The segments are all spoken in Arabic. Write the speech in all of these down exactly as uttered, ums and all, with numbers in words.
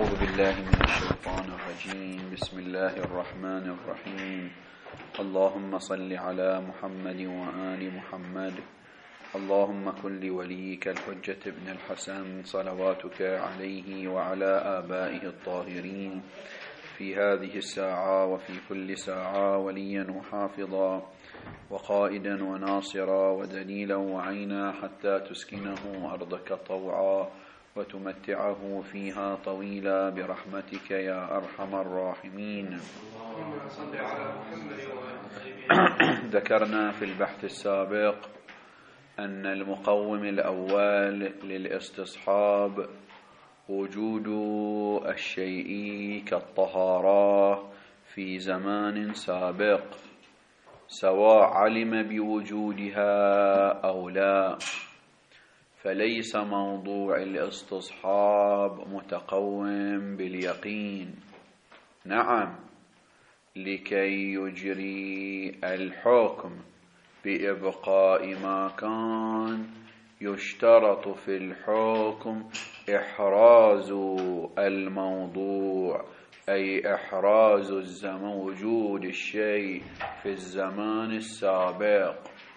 أعوذ بالله من الشيطان الرجيم. بسم الله الرحمن الرحيم. اللهم صل على محمد وآل محمد. اللهم كن لوليك الحجة ابن الحسن صلواتك عليه وعلى آبائه الطاهرين في هذه الساعة وفي كل ساعة وليا وحافظا وقائدا وناصرا ودليلا وعينا حتى تسكنه أرضك طوعا وتمتعه فيها طويلا برحمتك يا أرحم الراحمين. ذكرنا في البحث السابق أن المقوم الأول للاستصحاب وجود الشيء كالطهارة في زمان سابق سواء علم بوجودها أو لا، فليس موضوع الاستصحاب متقوم باليقين. نعم، لكي يجري الحكم بإبقاء ما كان يشترط في الحكم إحراز الموضوع، أي إحراز الزمن، وجود الشيء في الزمان السابق،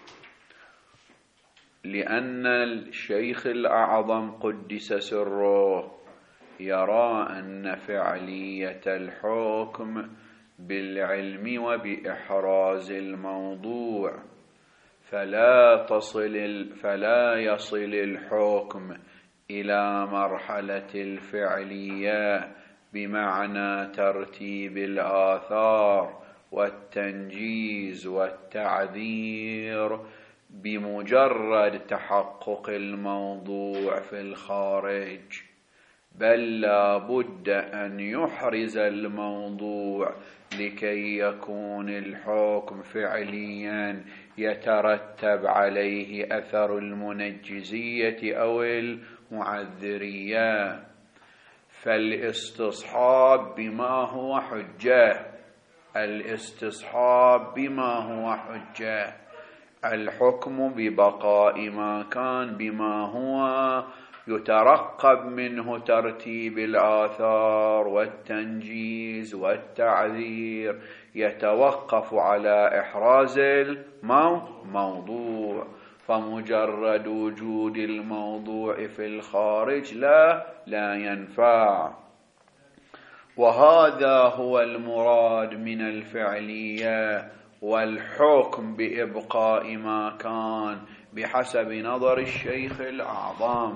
لأن الشيخ الأعظم قدس سره يرى أن فعلية الحكم بالعلم وبإحراز الموضوع، فلا تصل فلا يصل الحكم إلى مرحلة الفعلية بمعنى ترتيب الآثار والتنجيز والتعذير بمجرد تحقق الموضوع في الخارج، بل لا بد أن يحرز الموضوع لكي يكون الحكم فعليا يترتب عليه أثر المنجزية أو المعذرية. فالاستصحاب بما هو حجة، الاستصحاب بما هو حجة، الحكم ببقاء ما كان بما هو يترقب منه ترتيب الآثار والتنجيز والتعذير يتوقف على إحراز الموضوع، فمجرد وجود الموضوع في الخارج لا لا ينفع. وهذا هو المراد من الفعلية والحكم بإبقاء ما كان بحسب نظر الشيخ الأعظم.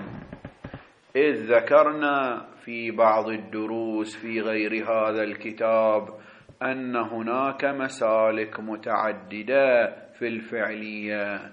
إذ ذكرنا في بعض الدروس في غير هذا الكتاب أن هناك مسالك متعددة في الفعلية،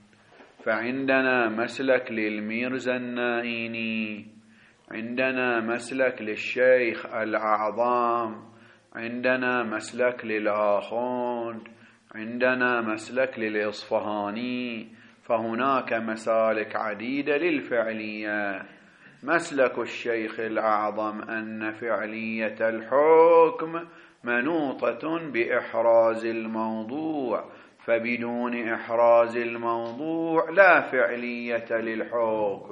فعندنا مسلك للميرزا النائيني، عندنا مسلك للشيخ الأعظم، عندنا مسلك للآخوند، عندنا مسلك للإصفهاني، فهناك مسالك عديدة للفعلية. مسلك الشيخ الأعظم أن فعلية الحكم منوطة بإحراز الموضوع، فبدون إحراز الموضوع لا فعلية للحكم.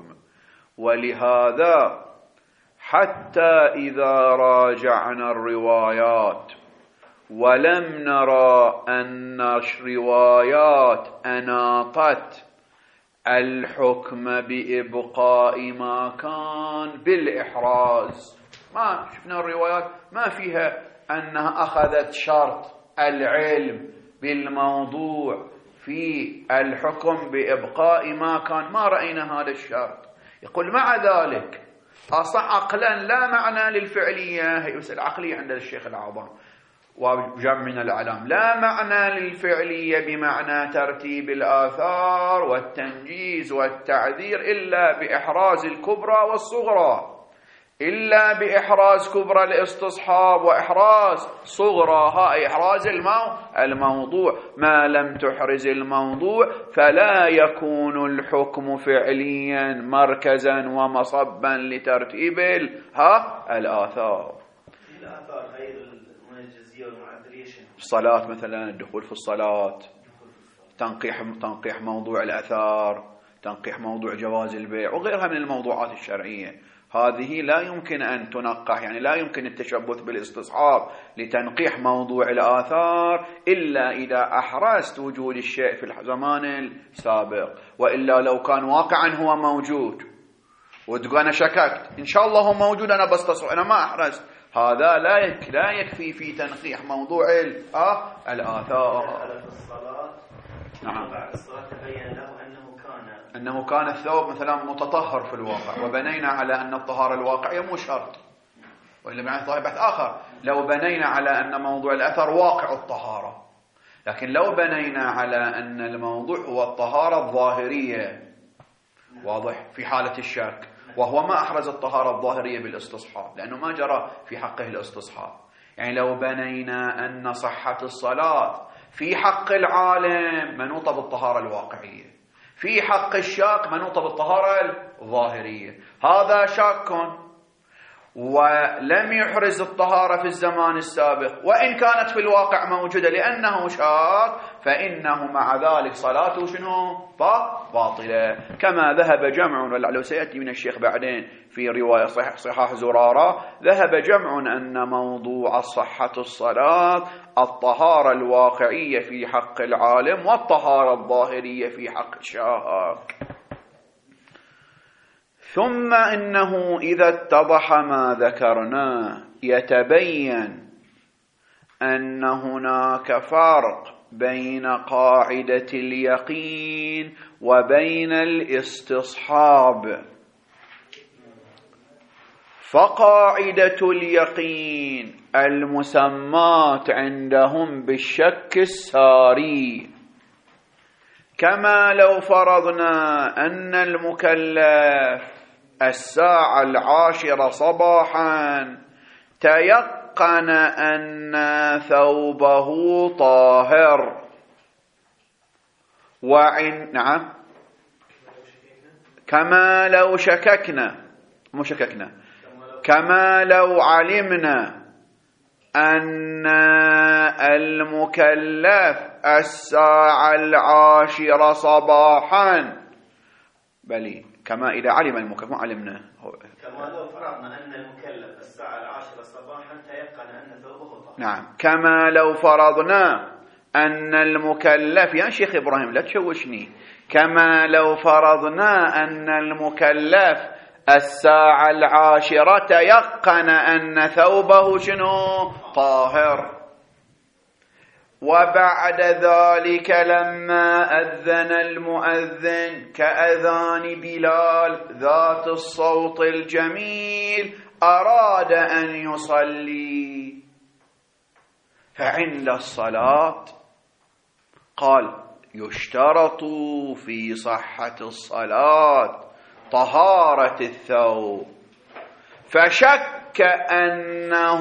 ولهذا حتى إذا راجعنا الروايات ولم نرى أن الروايات أناطت الحكم بإبقاء ما كان بالإحراز، ما شفنا الروايات ما فيها أنها أخذت شرط العلم بالموضوع في الحكم بإبقاء ما كان، ما رأينا هذا الشرط. يقول مع ذلك أصح عقلا لا معنى للفعلية، هي مسألة عقلية عند الشيخ الأعظم وجمع من الأعلام، لا معنى للفعلية بمعنى ترتيب الآثار والتنجيز والتعذير إلا بإحراز الكبرى والصغرى، إلا بإحراز كبرى الاستصحاب وإحراز صغراها أي إحراز الموضوع. ما لم تحرز الموضوع فلا يكون الحكم فعليا مركزا ومصبا لترتيب ها الآثار. الآثار غير المنجزية والمعذرية، الصلاة مثلا، الدخول في الصلاة، تنقيح تنقيح موضوع الأثار، تنقيح موضوع جواز البيع وغيرها من الموضوعات الشرعية، هذه لا يمكن أن تنقح، يعني لا يمكن التشبث بالاستصحاب لتنقيح موضوع الآثار إلا إذا أحرزت وجود الشيء في الزمان السابق، وإلا لو كان واقعا هو موجود وتقول أنا شككت إن شاء الله هو موجود أنا بستصحب أنا ما أحرزت، هذا لا يكفي لا يكفي في تنقيح موضوع الآثار. نعم. بعد الصلاة تبين له أنه كان أنه كان الثوب مثلا متطهر في الواقع، وبنينا على أن الطهارة الواقعية مو شرط، وإلا معي بحث آخر لو بنينا على أن موضوع الأثر واقع الطهارة، لكن لو بنينا على أن الموضوع هو الطهارة الظاهرية واضح في حالة الشك، وهو ما أحرز الطهارة الظاهرية بالاستصحاب لأنه ما جرى في حقه الاستصحاب. يعني لو بنينا أن صحة الصلاة في حق العالم منوطة بالطهارة الواقعية، في حق الشاك منوطة بالطهارة الظاهرية، هذا شاك ولم يحرز الطهارة في الزمان السابق وإن كانت في الواقع موجودة لأنه شاك، فإنه مع ذلك صلاته شنو؟ باطلة، كما ذهب جمع، ولعله سيأتي من الشيخ بعدين في رواية صحيح صحاح زرارة، ذهب جمع أن موضوع صحة الصلاة الطهارة الواقعية في حق العالم والطهارة الظاهرية في حق الشاك. ثم إنه إذا اتضح ما ذكرناه يتبين أن هناك فرق بين قاعدة اليقين وبين الاستصحاب. فقاعدة اليقين المسمات عندهم بالشك الساري، كما لو فرضنا أن المكلف الساعة العاشرة صباحا تيقن أن ثوبه طاهر وعن نعم كما لو شككنا مو شككنا كما لو علمنا أن المكلف الساعة العاشرة صباحا، بل كما إذا علم المكلف ما علمنا كما لو فرضنا أن المكلف الساعة العاشرة صباحا تيقن أن ثوبه طاهر. نعم، كما لو فرضنا أن المكلف، يا شيخ إبراهيم لا تشوشني، كما لو فرضنا أن المكلف الساعة العاشرة تيقن أن ثوبه شنو؟ طاهر. وبعد ذلك لما أذن المؤذن كأذان بلال ذات الصوت الجميل أراد أن يصلي، فعند الصلاة قال يشترط في صحة الصلاة طهارة الثوب، فشك أنه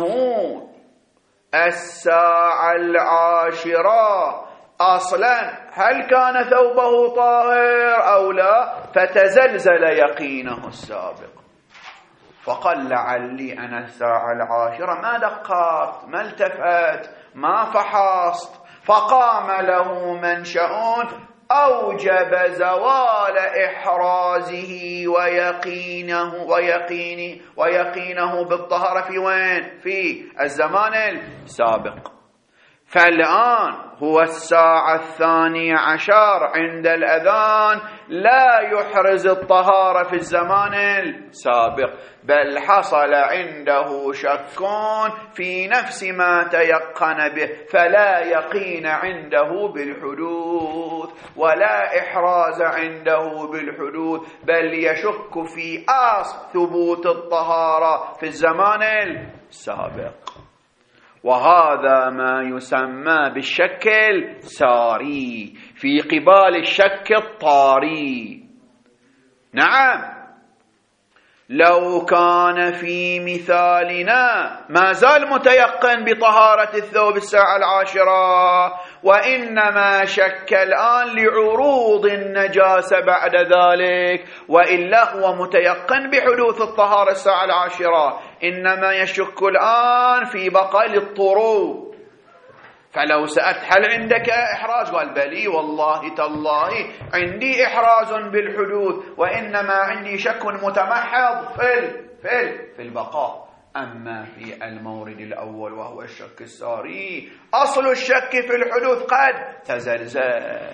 الساعة العاشرة أصلا هل كان ثوبه طاهر أو لا، فتزلزل يقينه السابق فقال لعلي أنا الساعة العاشرة ما دققت ما التفت ما فحصت، فقام له منشأ أوجب زوال إحرازه ويقينه ويقينه ويقينه بالطهارة في وين؟ في الزمان السابق. فالآن هو الساعة الثانية عشر عند الأذان لا يحرز الطهارة في الزمان السابق، بل حصل عنده شك في نفس ما تيقن به، فلا يقين عنده بالحدوث ولا إحراز عنده بالحدوث، بل يشك في أصل ثبوت الطهارة في الزمان السابق. وهذا ما يسمى بالشك الساري في قبال الشك الطاري. نعم، لو كان في مثالنا ما زال متيقن بطهارة الثوب الساعة العاشرة، وإنما شك الآن لعروض النجاسة بعد ذلك، وإلا هو متيقن بحدوث الطهارة الساعة العاشرة، إنما يشك الآن في بقاء الطرود. فلو سألت هل عندك إحراز؟ قال بلي والله تالله عندي إحراز بالحدوث، وإنما عندي شك متمحض في في البقاء. أما في المورد الأول وهو الشك الساري أصل الشك في الحدوث قد تزلزل.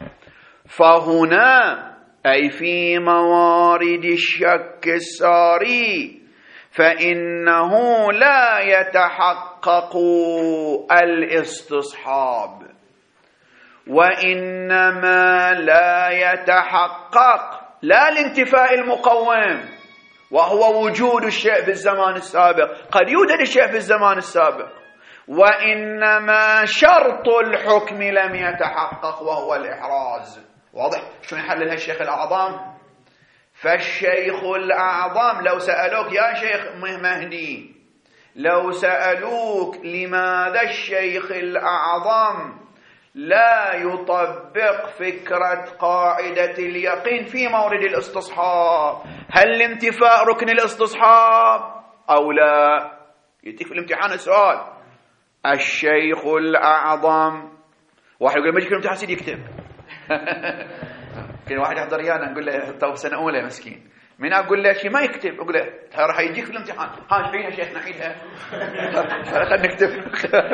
فهنا أي في موارد الشك الساري فإنه لا يتحقق الاستصحاب، وإنما لا يتحقق لا الانتفاء المقوم وهو وجود الشيء في الزمان السابق، قد يوجد الشيء في الزمان السابق، وإنما شرط الحكم لم يتحقق وهو الإحراز. واضح شلون يحللها الشيخ الأعظم؟ فالشيخ الأعظم لو سألوك يا شيخ مهدي، لو سألوك لماذا الشيخ الأعظم لا يطبق فكرة قاعدة اليقين في مورد الاستصحاب، هل الانتفاء ركن الاستصحاب أو لا؟ يتيك في الامتحان السؤال الشيخ الأعظم، واحد يقول ما يجيك الامتحان سيدي يكتب كان واحد يحضر ريانا نقول له تو سنة أولى مسكين، من أقول له شيء ما يكتب أقول له راح يجيك في الامتحان، ها ايش فيها شيخ نحيدها خلينا نكتب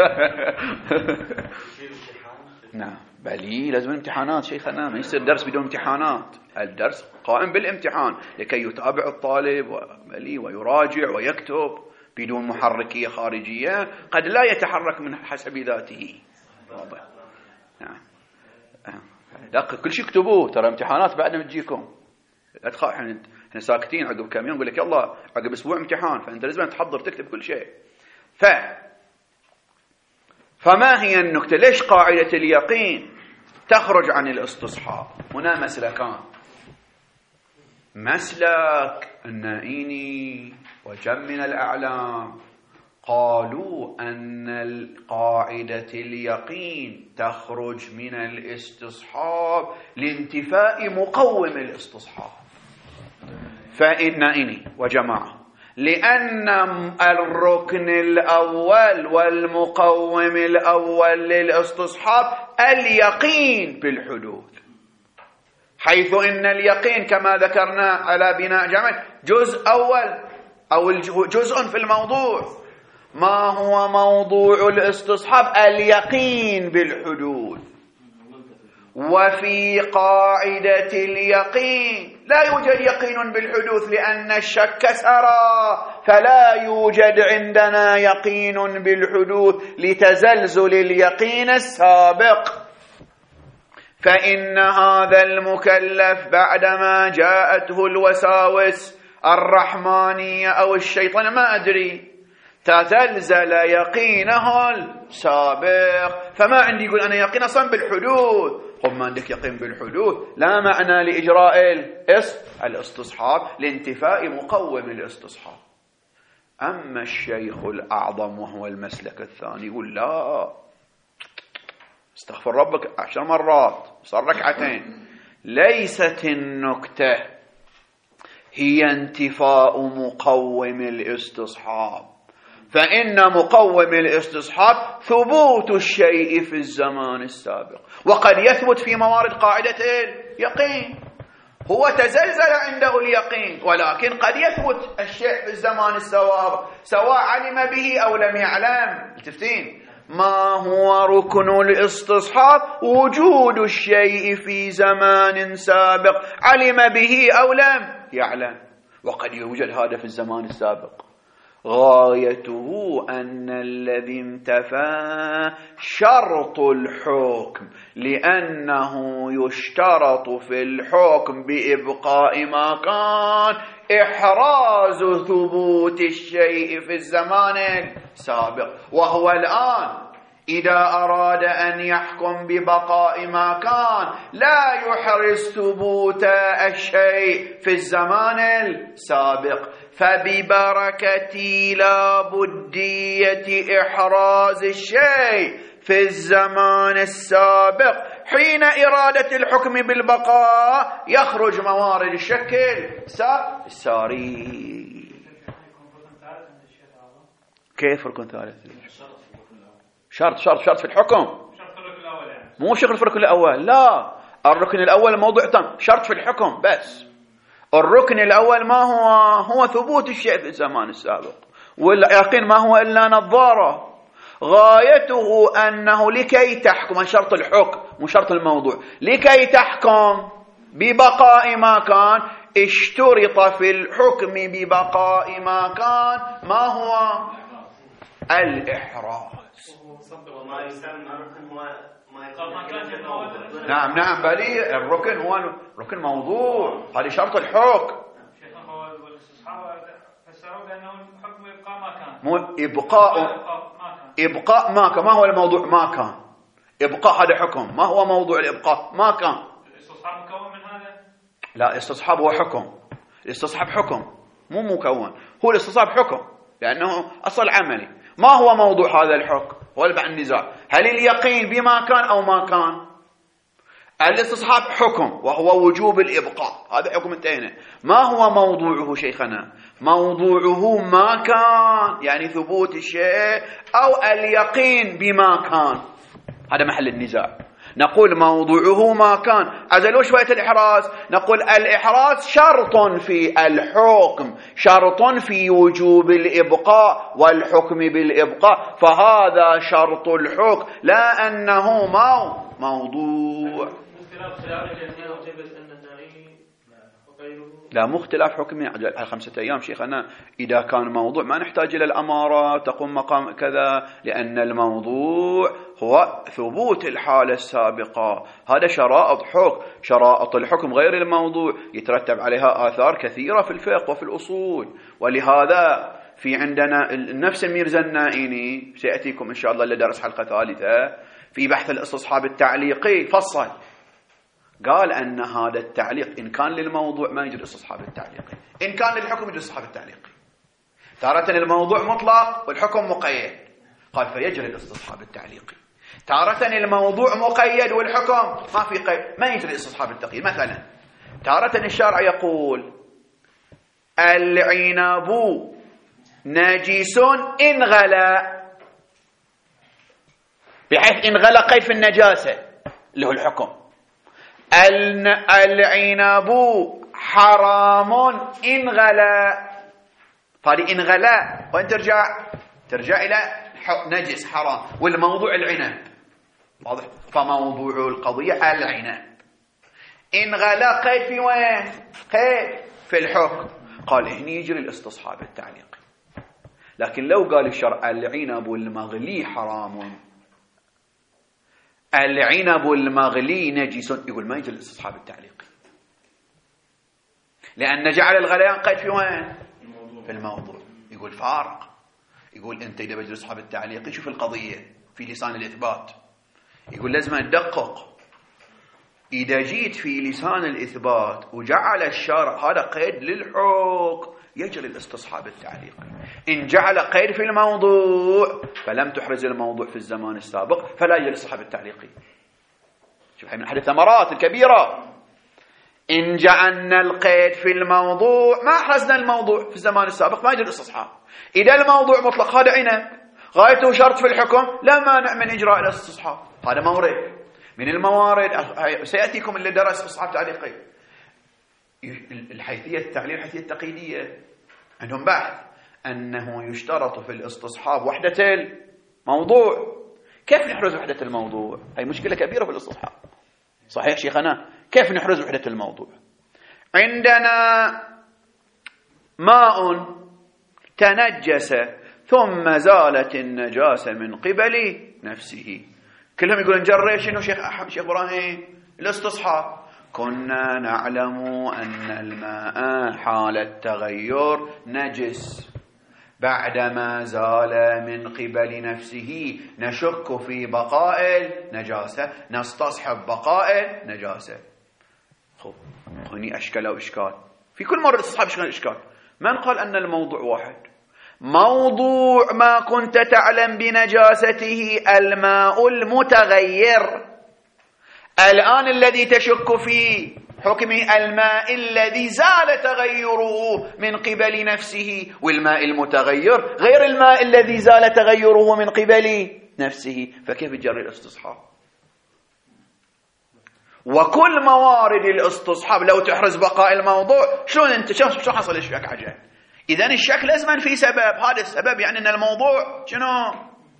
نعم بلي لازم امتحانات شيخنا، ما يصير درس بدون امتحانات، الدرس قائم بالامتحان لكي يتابع الطالب بلي ويراجع ويكتب بدون محركية خارجية قد لا يتحرك من حسب ذاته. واضح نعم دقق كل شيء اكتبوه، ترى امتحانات بعد ما تجيكم، لا تخاف احنا احنا ساكتين عقب كم يوم نقول لك يلا عقب اسبوع امتحان، فانت لازم تحضر تكتب كل شيء. ف فما هي النكتة؟ ليش قاعدة اليقين تخرج عن الاستصحاب؟ هنا مسلكان، مسلك النائيني وجم من الأعلام قالوا أن قاعدة اليقين تخرج من الاستصحاب لانتفاء مقوم الاستصحاب. فإنني وجماعة لأن الركن الأول والمقوم الأول للاستصحاب اليقين بالحدوث، حيث إن اليقين كما ذكرنا على بناء جمع جزء أول أو جزء في الموضوع. ما هو موضوع الاستصحاب؟ اليقين بالحدوث. وفي قاعدة اليقين لا يوجد يقين بالحدوث لأن الشك سرى، فلا يوجد عندنا يقين بالحدوث لتزلزل اليقين السابق. فإن هذا المكلف بعدما جاءته الوساوس الرحمانية أو الشيطان ما أدري تزلزل يقينه السابق، فما عندي يقول أنا يقين أصلا بالحدوث. قم ما عندك يقين بالحدوث لا معنى لإجراء الاستصحاب لانتفاء مقوم الاستصحاب. أما الشيخ الأعظم وهو المسلك الثاني يقول لا، استغفر ربك عشر مرات صار ركعتين، ليست النكتة هي انتفاء مقوم الاستصحاب، فإن مقوم الاستصحاب ثبوت الشيء في الزمان السابق، وقد يثبت في موارد قاعدة اليقين، هو تزلزل عنده اليقين ولكن قد يثبت الشيء في الزمان السابق سواء علم به أو لم يعلم. التفتين ما هو ركن الاستصحاب؟ وجود الشيء في زمان سابق علم به أو لم يعلم، وقد يوجد هذا في الزمان السابق. غايته أن الذي انتفى شرط الحكم، لأنه يشترط في الحكم بإبقاء ما كان إحراز ثبوت الشيء في الزمان السابق، وهو الآن إذا أراد أن يحكم ببقاء ما كان لا يحرز ثبوت الشيء في الزمان السابق، فببركة لا بدية إحراز الشيء في الزمان السابق حين إرادة الحكم بالبقاء يخرج موارد الشكل الساري. كيف ركن ثالث؟ شرط شرط شرط في الحكم، مو شرط في الركن الأول، لا الركن الأول موضوع تام، شرط في الحكم بس. الركن الأول ما هو؟ هو ثبوت الشيء في الزمان السابق، واليقين ما هو إلا نظارة. غايته أنه لكي تحكم، شرط الحكم مو شرط الموضوع، لكي تحكم ببقاء ما كان اشترط في الحكم ببقاء ما كان ما هو؟ الإحراز. وما يسمى ركن هو ما يكون. نعم نعم بلي الركن هو ركن موضوع، هذا شرط الحكم. شيخنا هو الاستصحاب فسروا بأنه الحكم يبقى ما كان، مو إبقاء إبقاء ما كان. ما هو الموضوع؟ ما كان. إبقاء هذا حكم. ما هو موضوع الإبقاء؟ ما كان. الاستصحاب مكون من هذا؟ لا، الاستصحاب هو حكم. الاستصحاب حكم مو مكون، هو الاستصحاب حكم لأنه أصل عملي. ما هو موضوع هذا الحكم؟ هو اللي بعد النزاع، هل اليقين بما كان أو ما كان؟ الاستصحاب حكم وهو وجوب الإبقاء، هذا حكم انتهينا. ما هو موضوعه شيخنا؟ موضوعه ما كان، يعني ثبوت الشيء أو اليقين بما كان، هذا محل النزاع. نقول موضوعه ما كان. عزلوا شوية الإحراز، نقول الإحراز شرط في الحكم، شرط في وجوب الإبقاء والحكم بالإبقاء، فهذا شرط الحكم لا أنه مو موضوع. لا، مو اختلاف حكمي على خمسة أيام شيخنا. إذا كان موضوع ما نحتاج إلى الأمارة تقوم مقام كذا، لأن الموضوع هو ثبوت الحالة السابقة. هذا شرائط حكم. شرائط الحكم غير الموضوع يترتب عليها آثار كثيرة في الفقه وفي الأصول. ولهذا في عندنا نفس الميرزا النائيني سيأتيكم إن شاء الله لدرس حلقة ثالثة في بحث الاستصحاب التعليقي، فصل قال أن هذا التعليق إن كان للموضوع ما يجري الاستصحاب التعليقي، إن كان للحكم يجري الاستصحاب التعليقي. تارة الموضوع مطلق والحكم مقيد، قال فيجري الاستصحاب التعليقي. تارة الموضوع مقيد والحكم ما في قيد، ما يجري الاستصحاب التقييد. مثلا تارة الشارع يقول العنب نجس إن غلا، بحيث إن غلا قيد في النجاسة اللي هو الحكم. العنب حرام إن غلا، هذه إن غلا وين ترجع؟ ترجع إلى نجس حرام، والموضوع العنب، واضح؟ فموضوع القضية العنب. إن غلا قيد في وين؟ قيد في الحكم. قال هني يجري الاستصحاب التعليقي. لكن لو قال الشرع العنب المغلي حرام، العنب المغلي نجس، يقول ما يجري الاستصحاب التعليقي، لأن جعل الغليان قيد في وين؟ في الموضوع. يقول فارق. يقول أنت إذا بجري الاستصحاب التعليقي شوف القضية في لسان الإثبات، يقول لازم ندقق. إذا جيت في لسان الإثبات وجعل الشارع هذا قيد للحكم يجري الاستصحاب التعليقي. إن جعل قيد في الموضوع فلم تحرز الموضوع في الزمان السابق فلا يجري الاستصحاب التعليقي. شوف هاي من أحد الثمرات الكبيرة. إن جعلنا القيد في الموضوع ما أحرزنا الموضوع في الزمان السابق ما يجري الاستصحاب. إذا الموضوع مطلق هذا عنب غايته شرط في الحكم لا مانع من إجراء الاستصحاب. هذا مورد من الموارد سيأتيكم اللي درس استصحاب تعليقي. الحيثية التعليل الحيثية التقييدية عندهم بحث أنه يشترط في الاستصحاب وحدة الموضوع. كيف نحرز وحدة الموضوع؟ هي مشكلة كبيرة في الاستصحاب. صحيح شيخنا؟ كيف نحرز وحدة الموضوع؟ عندنا ماء تنجس ثم زالت النجاسة من قبل نفسه. كلهم يقولون جري شنو شيخ أحمد شيخ إبراهيم؟ الاستصحاب. كنا نعلم أن الماء حال التغير نجس، بعدما زال من قبل نفسه نشك في بقاء النجاسة، نستصحب بقاء النجاسة. خب هني أشكال أو إشكال في كل مرة استصحاب إشكال إشكال. من قال أن الموضوع واحد؟ موضوع ما كنت تعلم بنجاسته الماء المتغير. الآن الذي تشك في حكم الماء الذي زال تغيره من قبل نفسه، والماء المتغير غير الماء الذي زال تغيره من قبل نفسه، فكيف تجري الاستصحاب؟ وكل موارد الاستصحاب لو تحرز بقاء الموضوع، شلون انت شو شو حصل الشك عجل؟ اذا الشك لازم في سبب، هذا السبب يعني ان الموضوع شنو؟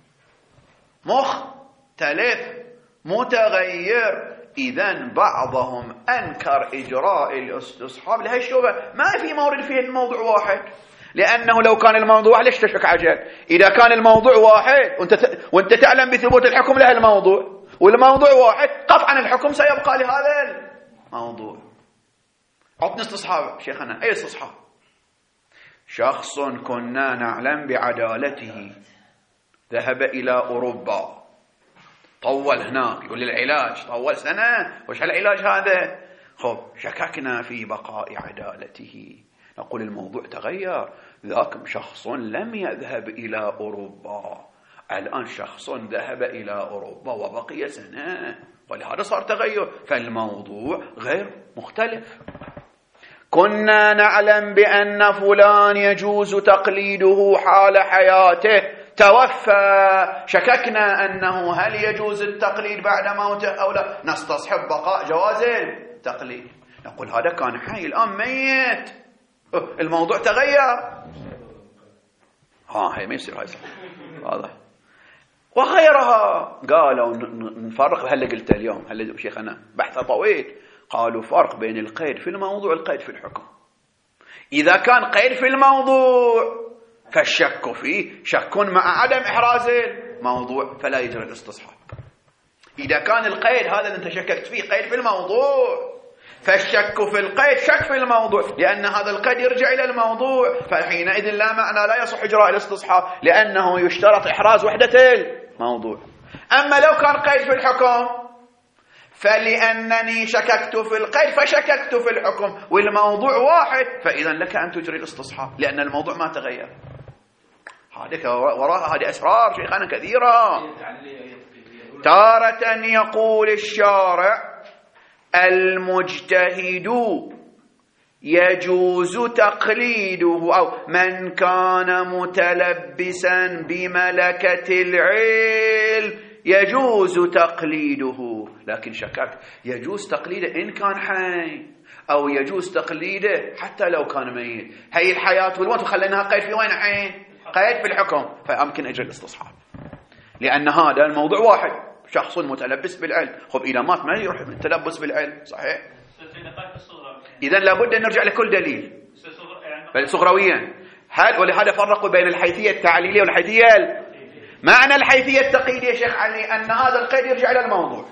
مختلف متغير. اذا بعضهم انكر اجراء الاستصحاب لهي الشبهه، ما في مورد فيه الموضوع واحد، لانه لو كان الموضوع ليش تشك عجل؟ اذا كان الموضوع واحد وانت وانت تعلم بثبوت الحكم له الموضوع، والموضوع واحد، قطعا الحكم سيبقى لهذا الموضوع. عطني استصحاب شيخنا. اي استصحاب؟ شخص كنا نعلم بعدالته ذهب الى اوروبا، طول هناك، يقول لي العلاج طول سنه، وش هالعلاج هذا؟ خب شككنا في بقاء عدالته، نقول الموضوع تغير، ذاك شخص لم يذهب الى اوروبا، الآن شخص ذهب إلى أوروبا وبقي سنة، ولهذا صار تغير، فالموضوع غير مختلف. كنا نعلم بأن فلان يجوز تقليده حال حياته، توفى، شككنا أنه هل يجوز التقليد بعد موته أو لا، نستصحب بقاء جواز التقليد. نقول هذا كان حي الآن ميت، الموضوع تغير. ها هي ما يصير هاي واضح. وغيرها قالوا نفرق بهاللي قلت اليوم، هل شيخنا بحث طويل، قالوا فرق بين القيد في الموضوع والقيد في الحكم. إذا كان قيد في الموضوع فالشك فيه شك مع عدم إحراز الموضوع فلا يجري الاستصحاب. إذا كان القيد هذا اللي انت شككت فيه قيد في الموضوع، فالشك في القيد شك في الموضوع، لأن هذا القيد يرجع إلى الموضوع، فحينئذ لا معنى لا يصح إجراء الاستصحاب، لأنه يشترط إحراز وحدة الموضوع. أما لو كان قيد في الحكم فلأنني شككت في القيد فشككت في الحكم والموضوع واحد، فإذا لك أن تجري الاستصحاب لأن الموضوع ما تغير. هذه وراء هذه أسرار شيخنا كثيرة. تارة يقول الشارع المجتهد يجوز تقليده، أو من كان متلبسا بملكة العلم يجوز تقليده. لكن شككت، يجوز تقليده إن كان حي، أو يجوز تقليده حتى لو كان ميت. هي الحياة والموت وخليناها قيد في وين حين؟ قيد في الحكم، فأمكن أجل الاستصحاب، لأن هذا الموضوع واحد، شخص متلبس بالعلم. خب إذا مات ما يروح التلبس بالعلم، صحيح؟ إذن لابد أن نرجع لكل دليل بل صغرويا. هل ولهذا فرقوا بين الحيثية التعليلية والحيثية. معنى الحيثية التقييدية يا شيخ علي أن هذا القيد يرجع إلى الموضوع،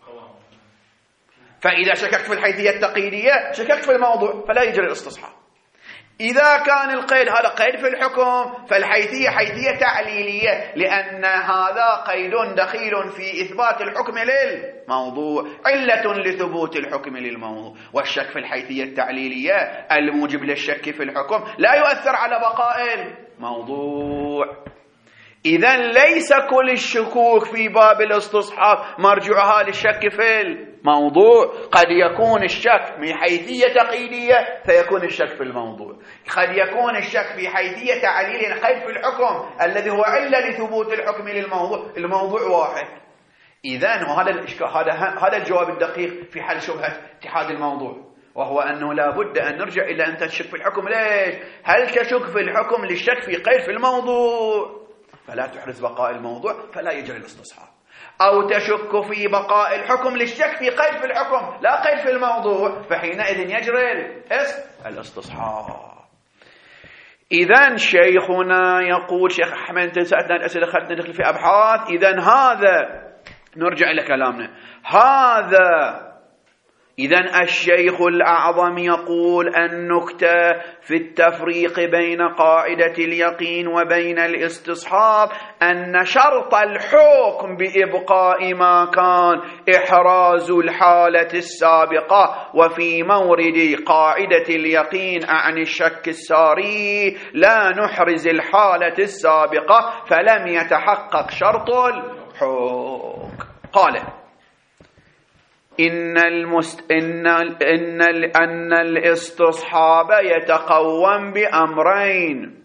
فإذا شككت في الحيثية التقييدية شككت في الموضوع فلا يجري الاستصحاب. إذا كان القيد هذا قيد في الحكم فالحيثية حيثية تعليلية، لأن هذا قيد دخيل في إثبات الحكم للموضوع، علة لثبوت الحكم للموضوع. والشك في الحيثية التعليلية الموجب للشك في الحكم لا يؤثر على بقاء الموضوع. إذن ليس كل الشكوك في باب الاستصحاب مرجعها للشك في الموضوع، قد يكون الشك من حيثية تقييدية فيكون الشك في الموضوع، قد يكون الشك في حيثية تعليل قيد في الحكم الذي هو علة لثبوت الحكم للموضوع، الموضوع واحد. إذن وهذا الإشكال، هذا هذا الجواب الدقيق في حل شبهة اتحاد الموضوع، وهو أنه لا بد أن نرجع إلى أن تشك في الحكم. ليش؟ هل تشك في الحكم للشك في قيد في الموضوع فلا تحرز بقاء الموضوع فلا يجري الاستصحاب، أو تشك في بقاء الحكم للشك في قيد في الحكم لا قيد في الموضوع فحينئذ يجري الاستصحاب. إذن شيخنا يقول شيخ أحمد سألنا الأسئلة خلتنا ندخل في أبحاث. إذن هذا نرجع إلى كلامنا هذا. إذن الشيخ الأعظم يقول النكتة في التفريق بين قاعدة اليقين وبين الاستصحاب أن شرط الحكم بإبقاء ما كان إحراز الحالة السابقة، وفي مورد قاعدة اليقين عن الشك الساري لا نحرز الحالة السابقة فلم يتحقق شرط الحكم. قال إن المست إن إن أن الاستصحاب يتقوم بأمرين،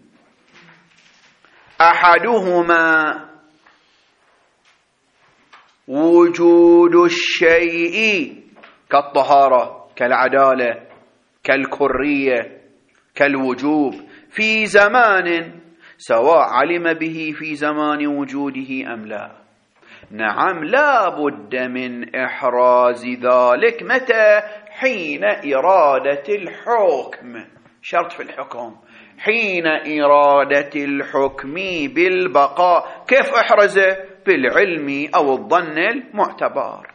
أحدهما وجود الشيء كالطهارة، كالعدالة، كالكرية، كالوجوب في زمان سواء علم به في زمان وجوده أم لا. نعم، لا بد من إحراز ذلك. متى؟ حين إرادة الحكم، شرط في الحكم، حين إرادة الحكم بالبقاء. كيف أحرزه؟ بالعلم أو الظن المعتبر.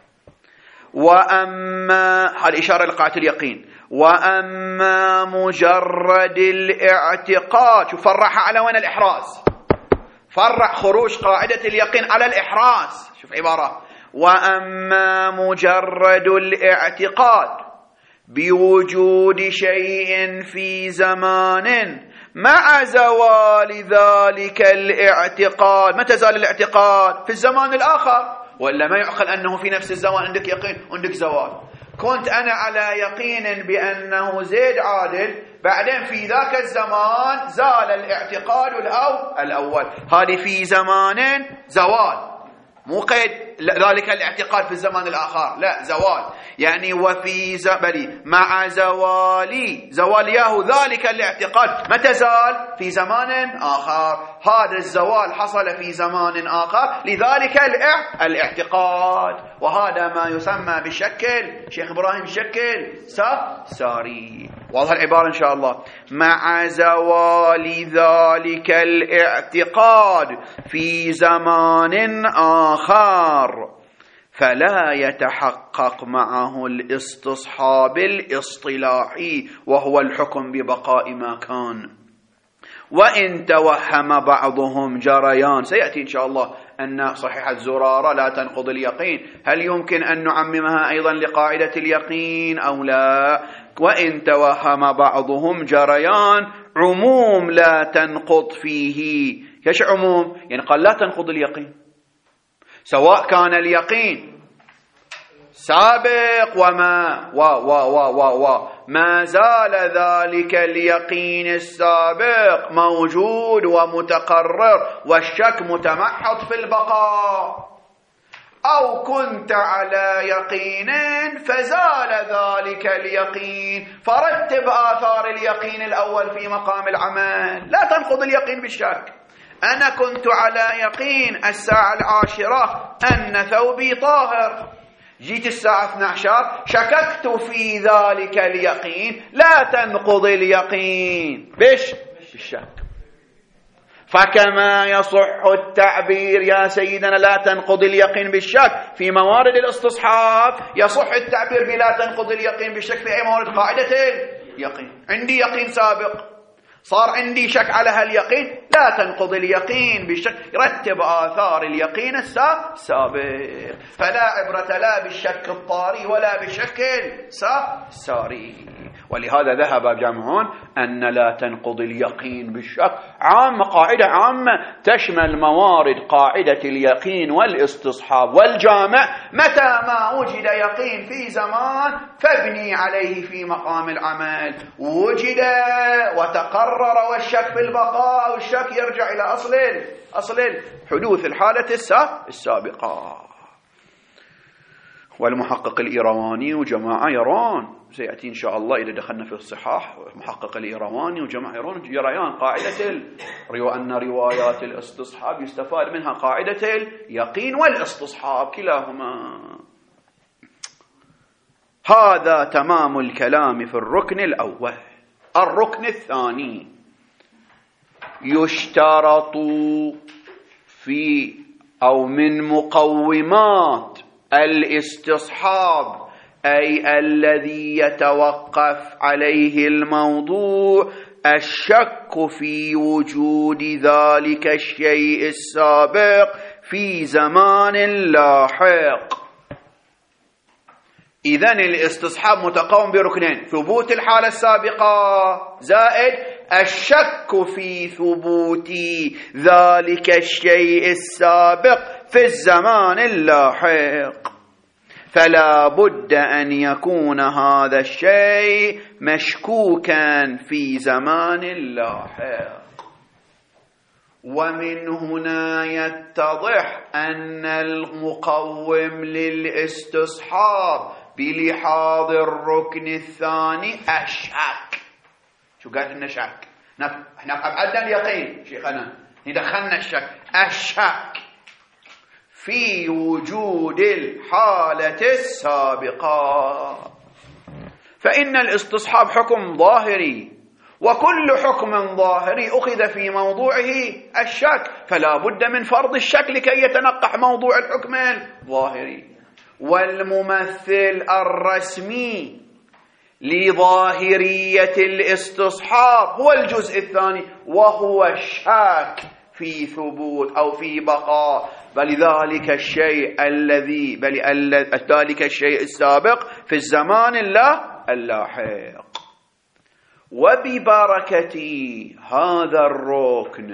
وأما هذه إشارة لقاعدة اليقين. وأما مجرد الاعتقاد، شوف فرح على وين الإحراز، فرح خروج قاعدة اليقين على الإحراز. شوف عبارة: وأما مجرد الاعتقاد بوجود شيء في زمان مع زوال ذلك الاعتقاد. متى زال الاعتقاد؟ في الزمان الآخر، وإلا ما يعقل أنه في نفس الزمان عندك يقين وعندك زوال. كنت أنا على يقين بأنه زيد عادل، بعدين في ذاك الزمان زال الاعتقاد الأو الأول. هذه في زمان زوال، مو قيد ذلك الاعتقاد في الزمان الآخر، لا، زوال. يعني وفي زبلي مع زوالي زوالياه ذلك الاعتقاد. متى زال؟ في زمان آخر. هذا الزوال حصل في زمان آخر لذلك الاعتقاد، وهذا ما يسمى بالشكل. شيخ إبراهيم شكل ساري. واضح العبارة إن شاء الله. مع زوال ذلك الاعتقاد في زمان آخر فلا يتحقق معه الاستصحاب الاصطلاحي وهو الحكم ببقاء ما كان. وإن توهم بعضهم جريان، سيأتي إن شاء الله أن صحيحة الزرارة لا تنقض اليقين، هل يمكن أن نعممها أيضا لقاعدة اليقين أو لا؟ وإن توهم بعضهم جريان عموم لا تنقض فيه. كيش عموم؟ يعني قال لا تنقض اليقين، سواء كان اليقين سابق وما و و و و و ما زال ذلك اليقين السابق موجود ومتقرر والشك متمحض في البقاء، أو كنت على يقين فزال ذلك اليقين فرتب آثار اليقين الأول في مقام العمل. لا تنقض اليقين بالشك. أنا كنت على يقين الساعة العاشرة أن ثوبي طاهر، جيت الساعة اثنتي عشرة شككت في ذلك اليقين، لا تنقض اليقين بش بالشك. فكما يصح التعبير يا سيدنا لا تنقض اليقين بالشك في موارد الاستصحاب، يصح التعبير بلا تنقض اليقين بالشك في أي موارد قاعدة اليقين. عندي يقين سابق، صار عندي شك على هاليقين، لا تنقض اليقين بالشك، يرتب آثار اليقين السابق. فلا عبرة لا بالشك الطاري ولا بالشك الساري. ولهذا ذهب الجامعون أن لا تنقض اليقين بالشك عامة، قاعدة عامة تشمل موارد قاعدة اليقين والاستصحاب والجامع. متى ما وجد يقين في زمان فابني عليه في مقام العمل، وجد وتقرر والشك في البقاء، والشك يرجع إلى أصل أصل حدوث الحالة السابقة. والمحقق الإيرواني وجماعة يرون، سيأتي إن شاء الله إذا دخلنا في الصحاح، محقق الإيرواني وجماعة يرون جريان قاعدة ال... أن روايات الاستصحاب يستفاد منها قاعدة اليقين والاستصحاب كلاهما. هذا تمام الكلام في الركن الأول. الركن الثاني: يشترط في أو من مقومات الاستصحاب، أي الذي يتوقف عليه الموضوع، الشك في وجود ذلك الشيء السابق في زمان لاحق. إذن الاستصحاب متقوم بركنين: ثبوت الحالة السابقة زائد الشك في ثبوت ذلك الشيء السابق في الزمان اللاحق. فلا بد أن يكون هذا الشيء مشكوكا في زمان لاحق. ومن هنا يتضح أن المقوم للاستصحاب بلحاظ الركن الثاني الشك. شو قال إنه شك؟ احنا أبعدنا اليقين شيخنا، ندخلنا الشك. الشك في وجود الحالة السابقة، فإن الاستصحاب حكم ظاهري، وكل حكم ظاهري أخذ في موضوعه الشك، فلا بد من فرض الشك لكي يتنقح موضوع الحكم الظاهري. والممثل الرسمي لظاهرية الاستصحاب هو الجزء الثاني، وهو الشك في ثبوت أو في بقاء بل الشيء الذي بل ذلك الشيء السابق في الزمان اللاحق. وببركة هذا الركن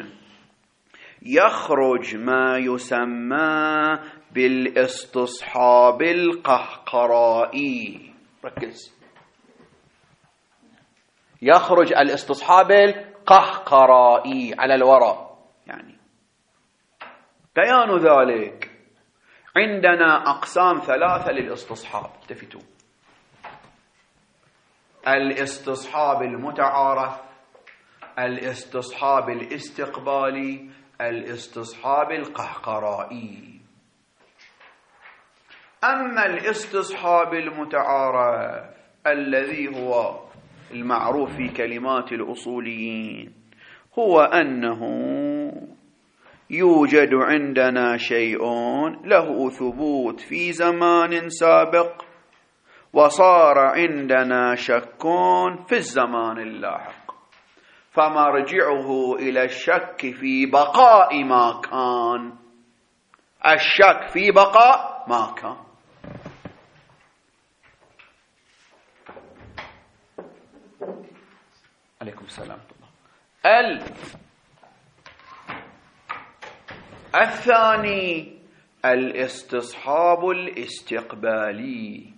يخرج ما يسمى بالاستصحاب القهقرائي. ركز، يخرج الاستصحاب القهقرائي على الوراء. يعني بيان ذلك عندنا أقسام ثلاثة للاستصحاب. التفتوا: الاستصحاب المتعارف، الاستصحاب الاستقبالي، الاستصحاب القهقرائي. أما الاستصحاب المتعارف الذي هو المعروف في كلمات الأصوليين، هو أنه يوجد عندنا شيء له ثبوت في زمان سابق، وصار عندنا شك في الزمان اللاحق، فمرجعه إلى الشك في بقاء ما كان. الشك في بقاء ما كان. عليكم السلام الله. ال الثاني الاستصحاب الاستقبالي،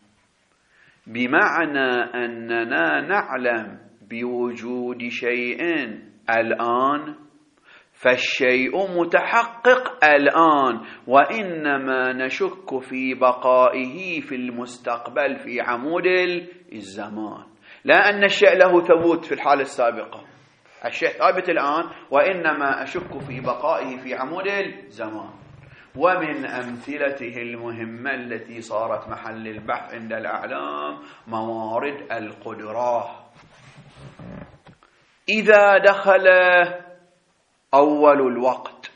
بمعنى أننا نعلم بوجود شيء الآن، فالشيء متحقق الآن، وإنما نشك في بقائه في المستقبل في عمود الزمان، لا أن الشيء له ثبوت في الحالة السابقة. الشيء ثابت الآن، وإنما أشك في بقائه في عمود الزمان. ومن أمثلته المهمة التي صارت محل البحث عند الأعلام موارد القدرة. إذا دخل أول الوقت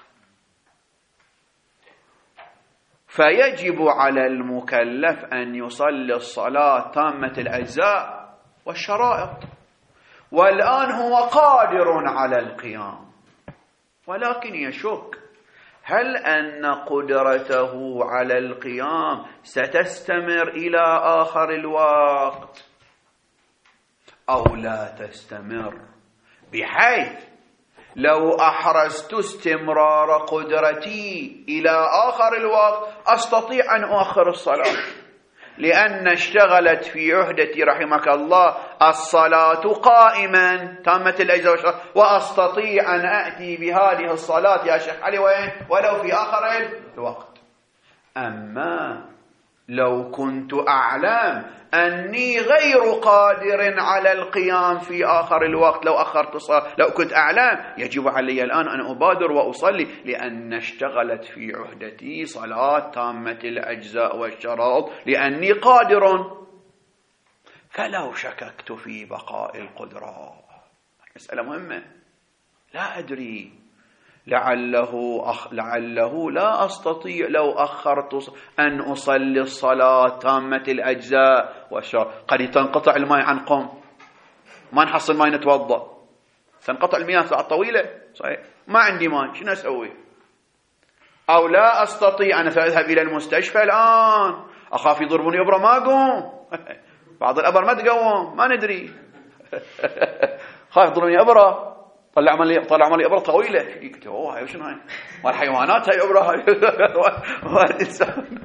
فيجب على المكلف أن يصلي الصلاة تامة الأجزاء والشرائط، والآن هو قادر على القيام، ولكن يشك هل أن قدرته على القيام ستستمر إلى آخر الوقت أو لا تستمر، بحيث لو أحرزت استمرار قدرتي إلى آخر الوقت أستطيع أن أؤخر الصلاة، لأن اشتغلت في عهدتي رحمك الله الصلاة قائما تامة الأجزاء، وأستطيع أن أأتي بهذه الصلاة يا شيخ علي وين ولو في آخر الوقت. أما لو كنت أعلم أني غير قادر على القيام في آخر الوقت، لو أخرت الصلاة، لو كنت أعلم يجب علي الآن أن أبادر وأصلي، لأن اشتغلت في عهدتي صلاة تامة الأجزاء والشرائط لأني قادر. فلو شككت في بقاء القدرة، مسألة مهمة، لا أدري، لعله أخ لعله لا أستطيع لو أخرت أن أصلي الصلاة تامة الأجزاء والشرائط، قد تنقطع الماء عن قوم، ما نحصل ماء نتوضأ، تنقطع المياه ساعة طويلة، صحيح ما عندي ماء، شنو أسوي؟ أو لا أستطيع أن أذهب إلى المستشفى الآن، أخاف يضربوني إبرة ما أقوم، بعض الأبر ما تقوم، ما ندري خاف يضربوني إبرة، طلع عملي طلع عملي إبرة طويلة، قلت أوه هاي شنو هاي؟ والحيوانات هاي إبرة هاي والإنسان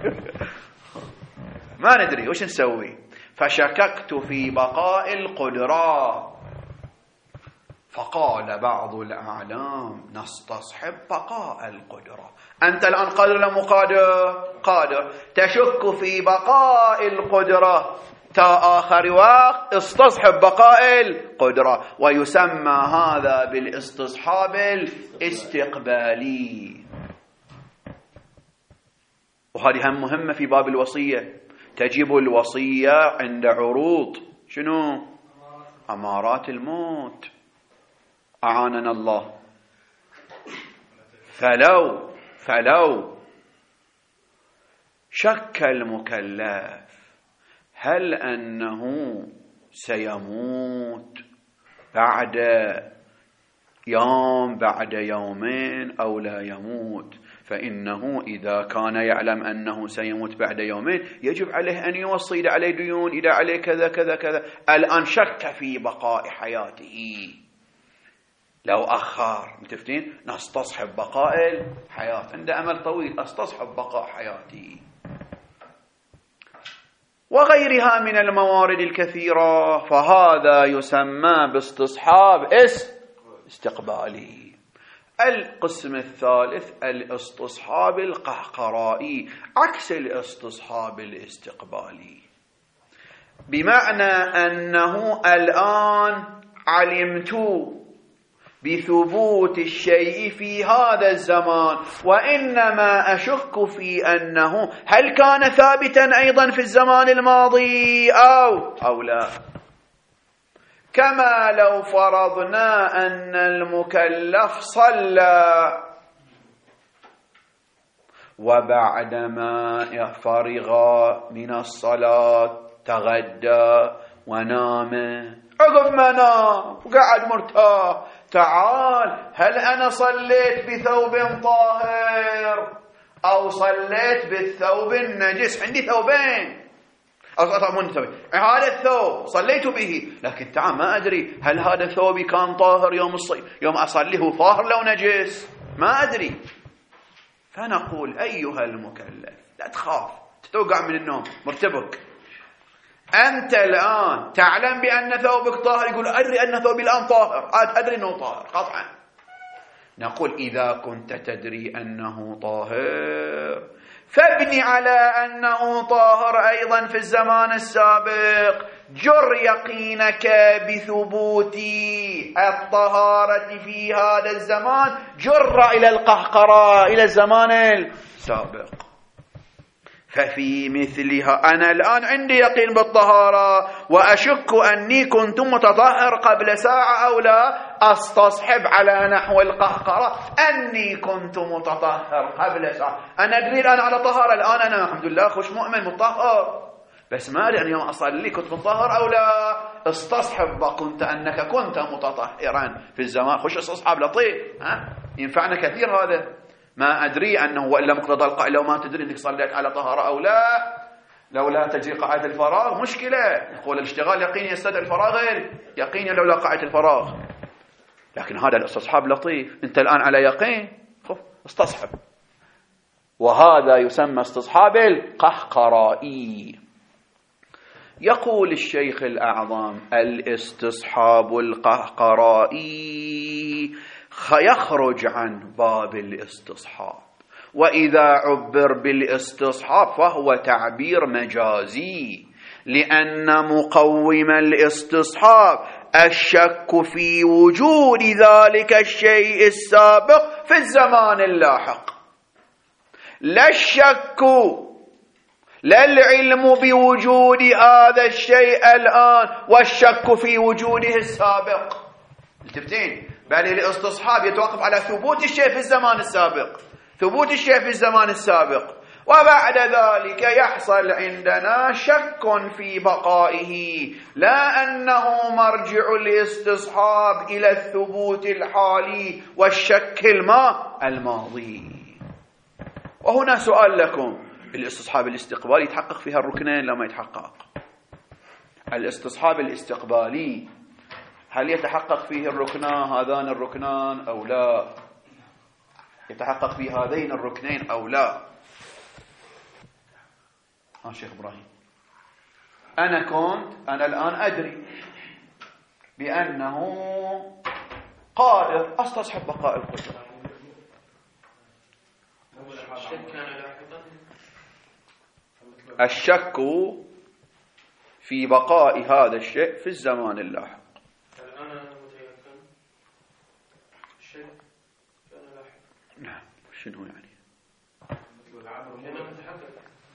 ما ندري وش نسوي. فشككت في بقاء القدرة، فقال بعض الأعلام نستصحب بقاء القدرة. أنت الآن قادر ولا مو قادر؟ قادر. تشك في بقاء القدرة تا آخر وقت، استصحب بقاء القدرة، ويسمى هذا بالاستصحاب الاستقبالي. وهذه هم مهمة في باب الوصية. تجب الوصية عند عروض شنو؟ أمارات الموت. أعاننا الله. فلو فلو شك المكلف هل أنه سيموت بعد يوم بعد يومين أو لا يموت، فإنه إذا كان يعلم أنه سيموت بعد يومين يجب عليه أن يوصي إذا عليه ديون، إذا عليه كذا كذا كذا. الآن شك في بقاء حياته، لو أخر متفتين نستصحب بقاء الحياة، عنده أمل طويل استصحب بقاء حياتي. وغيرها من الموارد الكثيرة، فهذا يسمى باستصحاب استقبالي. القسم الثالث الاستصحاب القهقرائي، عكس الاستصحاب الاستقبالي، بمعنى أنه الآن علمت بثبوت الشيء في هذا الزمان، وإنما أشك في أنه هل كان ثابتا أيضا في الزمان الماضي أو أو لا. كما لو فرضنا أن المكلف صلى وبعدما فرغ من الصلاة تغدى ونام، عقب ما نام وقعد مرتاح، تعال هل أنا صليت بثوب طاهر أو صليت بالثوب النجس؟ عندي ثوبين، هذا الثوب صليت به، لكن تعال ما أدري هل هذا ثوبي كان طاهر يوم الصيف، يوم أصليه طاهر لو نجس، ما أدري. فنقول أيها المكلف لا تخاف تتوقع من النوم مرتبك، أنت الآن تعلم بأن ثوبك طاهر، يقول أدري أن ثوبي الآن طاهر، أدري أنه طاهر قطعا. نقول إذا كنت تدري أنه طاهر فابني على أنه طاهر أيضا في الزمان السابق، جر يقينك بثبوت الطهارة في هذا الزمان، جر إلى القهقرة إلى الزمان السابق. ففي مثلها أنا الآن عندي يقين بالطهارة وأشك أني كنت متطهر قبل ساعة أو لا، أستصحب على نحو القهقرة أني كنت متطهر قبل ساعة. أنا أدري الآن على طهارة، الآن أنا الحمد لله خوش مؤمن متطهر، بس ما أدري أن يوم أصلي كنت متطهر أو لا. استصحب كنت أنك كنت متطهرا في الزمان، خوش استصحاب لطيف، ها ينفعنا كثير هذا. ما أدري أنه وإلا مقتضى القاعدة لو ما تدري أنك صليت على طهارة أو لا، لو لا تجري قاعدة الفراغ مشكلة. يقول الاشتغال يقيني يستدعي الفراغ يقيني لو لا قاعدة الفراغ، لكن هذا الاستصحاب لطيف. أنت الآن على يقين خف استصحب، وهذا يسمى استصحاب القهقرائي. يقول الشيخ الأعظم الاستصحاب القهقرائي يخرج عن باب الاستصحاب، وإذا عبر بالاستصحاب فهو تعبير مجازي، لأن مقوم الاستصحاب الشك في وجود ذلك الشيء السابق في الزمان اللاحق، لا الشك لا العلم بوجود هذا الشيء الآن والشك في وجوده السابق. التفتين بل الاستصحاب يتوقف على ثبوت الشيء في الزمان السابق، ثبوت الشيء في الزمان السابق، وبعد ذلك يحصل عندنا شك في بقائه، لا أنه مرجع الاستصحاب إلى الثبوت الحالي والشك الما الماضي. وهنا سؤال لكم، الاستصحاب الاستقبالي يتحقق فيها الركنين لما يتحقق؟ الاستصحاب الاستقبالي هل يتحقق فيه الركنان هذان الركنان أو لا؟ يتحقق في هذين الركنين أو لا؟ ها شيخ إبراهيم، أنا كنت أنا الآن أدري بأنه قادر أستصحب بقاء القدرة. الشك في بقاء هذا الشيء في الزمان اللاحق. أنا متيقن الشيء كان لاحق. نعم. شنو يعني؟ مثل العبر مو متحقق.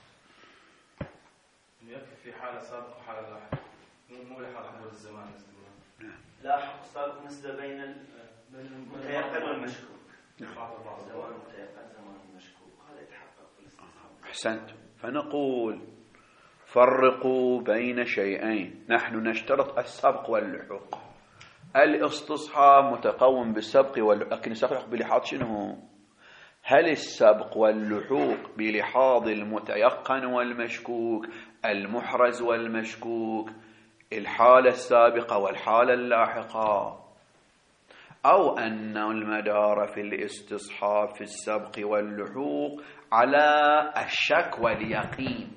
يكفي في حالة سابقة وحالة لاحقة. مو مو لحق عبر الزمان الزمان. لاحق سابق نسبة بين المتيقن والمشكوك. نعم. زمان المتيقن زمان المشكوك هذا يتحقق في الاستصحاب. أحسنت. فنقول فرقوا بين شيئين، نحن نشترط السبق واللحوق. الاستصحاب متقوم بالسبق واللحوق، لكن السبق بلحاظ شنو؟ هل السبق واللحوق بلحاظ المتيقن والمشكوك، المحرز والمشكوك، الحالة السابقة والحالة اللاحقة، أو أن المدار في الاستصحاب في السبق واللحوق على الشك واليقين؟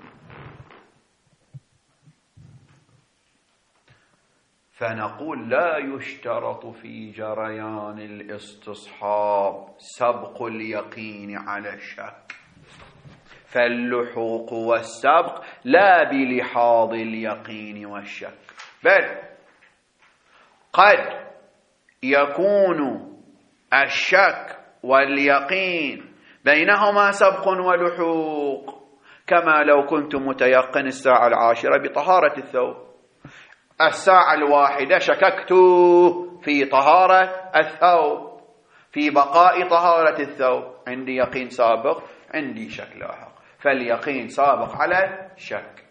فنقول لا يشترط في جريان الاستصحاب سبق اليقين على الشك، فاللحوق والسبق لا بلحاظ اليقين والشك، بل قد يكون الشك واليقين بينهما سبق ولحوق، كما لو كنت متيقن الساعة العاشرة بطهارة الثوب، الساعة الواحدة شككت في طهارة الثوب، في بقاء طهارة الثوب، عندي يقين سابق، عندي شك لاحق، فاليقين سابق على الشك.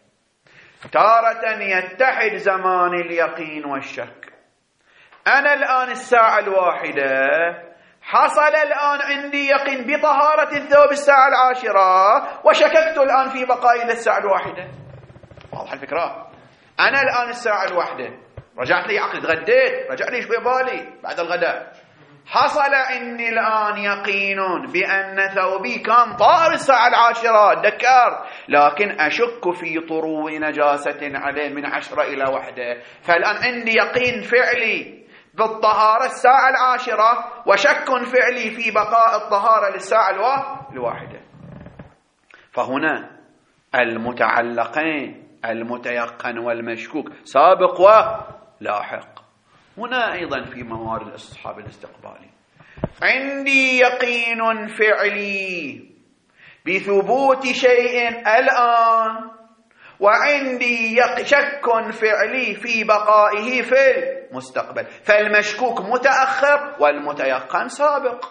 تارة يتحد زمان اليقين والشك. أنا الآن الساعة الواحدة حصل الآن عندي يقين بطهارة الثوب الساعة العاشرة، وشككت الآن في بقاء إلى الساعة الواحدة. واضح الفكرة؟ أنا الآن الساعة الواحدة رجعت لي عقل، تغديت، رجع لي شوي بالي بعد الغداء، حصل عندي الآن يقين بأن ثوبي كان طاهر الساعة العاشرة، ذكر، لكن أشك في طرو نجاسة عليه من عشرة إلى وحدة، فالآن عندي يقين فعلي بالطهارة الساعة العاشرة، وشك فعلي في بقاء الطهارة للساعة الواحدة. فهنا المتعلقين المتيقن والمشكوك سابق ولاحق. هنا أيضا في موارد الاستصحاب الاستقبالي عندي يقين فعلي بثبوت شيء الآن، وعندي شك فعلي في بقائه في المستقبل، فالمشكوك متأخر والمتيقن سابق.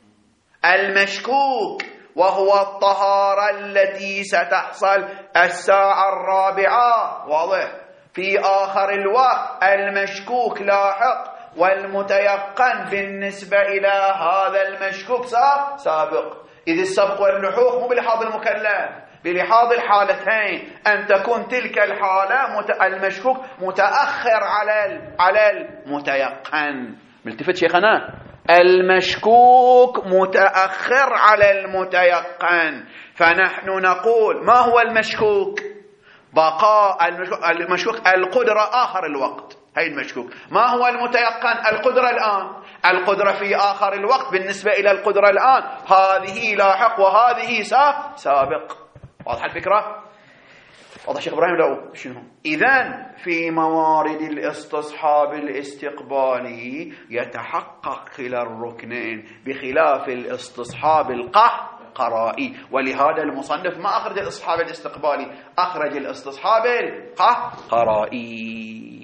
المشكوك وهو الطهارة التي ستحصل الساعة الرابعة، واضح، في آخر الوقت، المشكوك لاحق، والمتيقن بالنسبة إلى هذا المشكوك سابق. إذ السبق واللحوق مو بلحاظ المكلف، بلحاظ الحالتين، أن تكون تلك الحالة المشكوك متأخر على على المتيقن. ملتفت شيخنا؟ المشكوك متأخر على المتيقن. فنحن نقول ما هو المشكوك؟ بقاء المشكوك, المشكوك القدرة آخر الوقت، هي المشكوك. ما هو المتيقن؟ القدرة الآن. القدرة في آخر الوقت بالنسبة إلى القدرة الآن، هذه لاحق وهذه سابق. واضح الفكرة؟ واضح شيخ إبراهيم؟ لو شنو؟ إذن في موارد الاستصحاب الاستقبالي يتحقق كلا الركنين بخلاف الاستصحاب القهقرائي، ولهذا المصنف ما أخرج الاستصحاب الاستقبالي، أخرج الاستصحاب القهقرائي.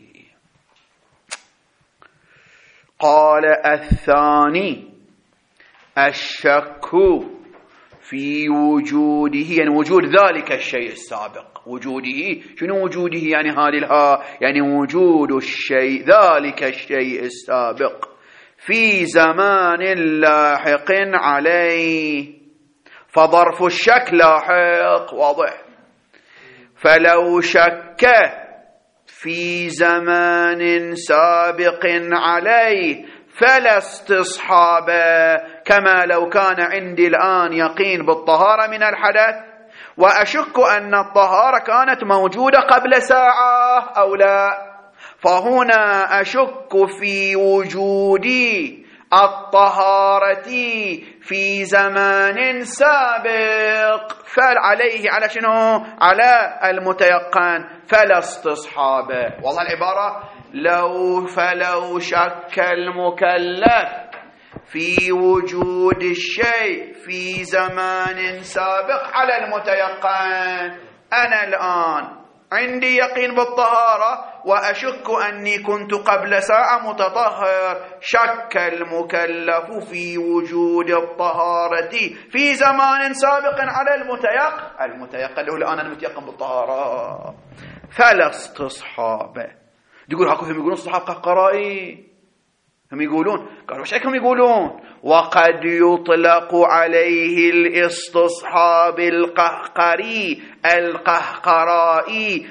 قال الثاني الشك في وجوده، يعني وجود ذلك الشيء السابق. وجوده شنو وجوده؟ يعني هذه الها يعني وجود الشيء ذلك الشيء السابق في زمان لاحق عليه، فظرف الشك لاحق، واضح. فلو شك في زمان سابق عليه فلا استصحاب، كما لو كان عندي الآن يقين بالطهارة من الحدث، وأشك أن الطهارة كانت موجودة قبل ساعة أو لا، فهنا أشك في وجود الطهارة في زمان سابق، فعليه على شنو؟ على المتيقن، فلا استصحاب. والله العبارة لو فلو شك المكلف في وجود الشيء في زمان سابق على المتيقن، أنا الآن عندي يقين بالطهارة وأشك أني كنت قبل ساعة متطهر، شك المكلف في وجود الطهارة في زمان سابق على المتيقن، المتيقن له الآن أنا متيقن بالطهارة، فلا استصحاب. يقول هاكو هم يقولون استصحاب قهقرائي، هم يقولون قالوا ايش هم يقولون وقد يطلق عليه الاستصحاب القهقري القهقرائي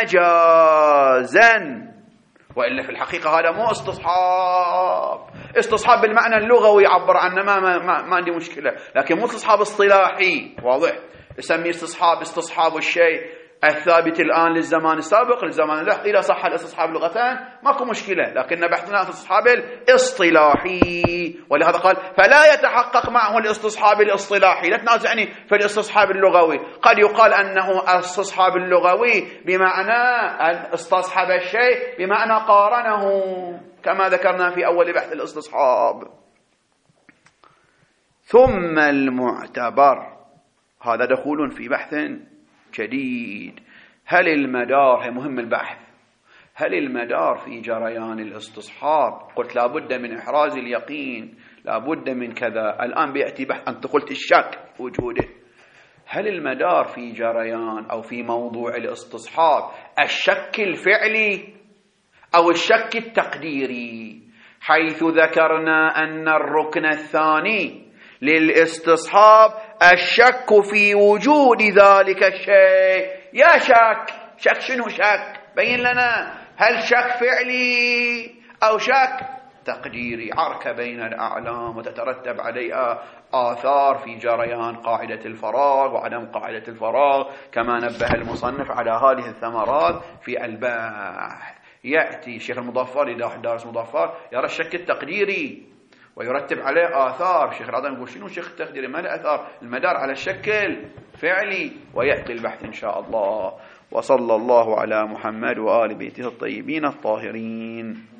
مجازا، وإلا في الحقيقة هذا مو استصحاب. استصحاب بالمعنى اللغوي يعبر عنه ما, ما, ما, ما عندي مشكلة، لكن مو استصحاب اصطلاحي واضح. يسميه استصحاب استصحاب الشيء الثابت الآن للزمان السابق للزمان اللاحق، إذا صح الاستصحاب لغتان ماكو مشكلة، لكن بحثنا عن الاستصحاب الاصطلاحي، ولهذا قال فلا يتحقق معه الاستصحاب الاصطلاحي. لا تنازعني في الاستصحاب اللغوي، قد يقال أنه الاستصحاب اللغوي بمعنى استصحب الشيء بمعنى قارنه، كما ذكرنا في أول بحث الاستصحاب. ثم المعتبر، هذا دخول في بحث جديد. هل المدار، مهم البحث، هل المدار في جريان الاستصحاب؟ قلت لابد من إحراز اليقين، لابد من كذا. الآن بيأتي بحث، أنت قلت الشك وجوده، هل المدار في جريان أو في موضوع الاستصحاب الشك الفعلي أو الشك التقديري؟ حيث ذكرنا أن الركن الثاني للاستصحاب الشك في وجود ذلك الشيء. يا شك، شك شنو شك؟ بين لنا، هل شك فعلي أو شك تقديري؟ عركة بين الأعلام وتترتب عليها آثار في جريان قاعدة الفراغ وعدم قاعدة الفراغ، كما نبه المصنف على هذه الثمرات في البحث. يأتي الشيخ المظفر إذا دارس مظفر يرى الشك التقديري ويرتب عليه آثار. شيخ العظيم يقول شنو شيخ التقديري؟ ما له أثار، المدار على الشكل فعلي. ويأتي البحث إن شاء الله. وصلى الله على محمد وآل بيته الطيبين الطاهرين.